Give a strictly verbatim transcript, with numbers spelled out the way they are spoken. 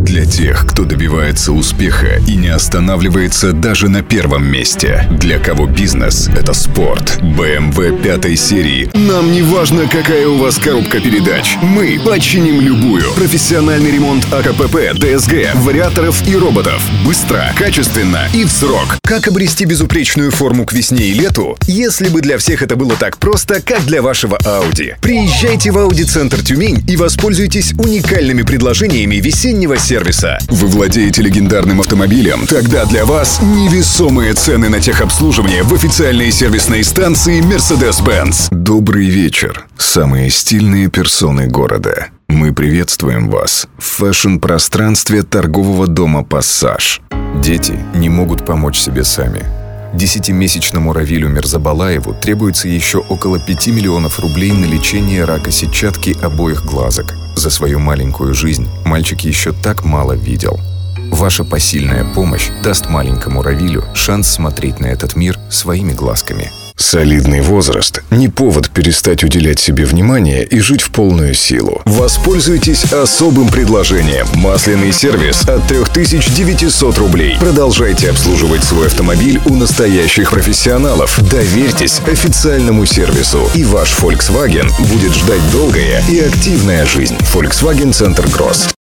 Для тех, кто добивается успеха и не останавливается даже на первом месте. Для кого бизнес – это спорт. бэ эм вэ пятой серии. Нам не важно, какая у вас коробка передач. Мы починим любую. Профессиональный ремонт а ка пэ пэ, дэ эс гэ, вариаторов и роботов. Быстро, качественно и в срок. Как обрести безупречную форму к весне и лету, если бы для всех это было так просто, как для вашего Audi? Приезжайте в Audi Центр Тюмень и воспользуйтесь уникальными предложениями весеннего сервиса. Вы владеете легендарным автомобилем? Тогда для вас невесомые цены на техобслуживание в официальной сервисной станции Mercedes-Benz. Добрый вечер, самые стильные персоны города. Мы приветствуем вас в фэшн-пространстве торгового дома «Пассаж». Дети не могут помочь себе сами. Десятимесячному Равилю Мирзабалаеву требуется еще около пяти миллионов рублей на лечение рака сетчатки обоих глазок. За свою маленькую жизнь мальчик еще так мало видел. Ваша посильная помощь даст маленькому Равилю шанс смотреть на этот мир своими глазками. Солидный возраст – не повод перестать уделять себе внимание и жить в полную силу. Воспользуйтесь особым предложением. Масляный сервис от три тысячи девятьсот рублей. Продолжайте обслуживать свой автомобиль у настоящих профессионалов. Доверьтесь официальному сервису, и ваш Volkswagen будет ждать долгая и активная жизнь. Volkswagen Центр Гросс.